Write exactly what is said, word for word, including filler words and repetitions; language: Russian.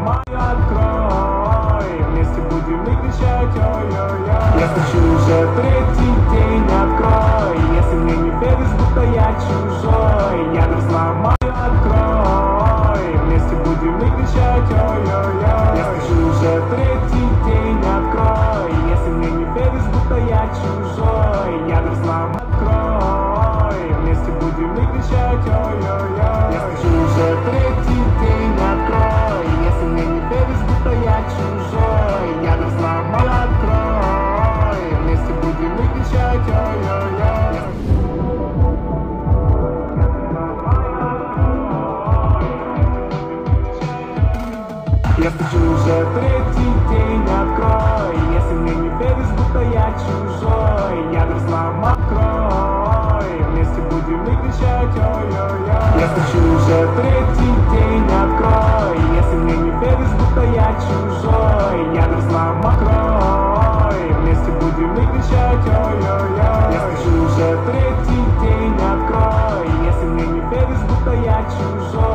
взломаю, открой. Вместе будем мы кричать ой-ой-ой. Я стучу уже третий день, открой. Если мне не веришь, будто я чужой, я дверь взломаю, открой. Вместе будем мы кричать ой-ой-ой. Я стучу уже третий день, открой. Если мне не веришь, будто я чужой, я дверь взломаю, открой. Вместе будем мы кричать ой-ой-ой. Я стучу уже третий день, открой. Если мне не веришь, будто я чужой, я дверь взломаю, открой. Вместе будем мы кричать ой-ой-ой. Я стучу уже третий день, открой. Если мне не веришь, будто я чужой, я дверь взломаю, открой. Вместе будем мы кричать ой-ой-ой. Я стучу уже третий день, открой. Если мне не веришь, будто я чужой, я дверь взломаю, открой. Вместе будем мы кричать ой-ой-ой. Я стучу уже третий день, открой. Если мне не веришь, будто я чужой,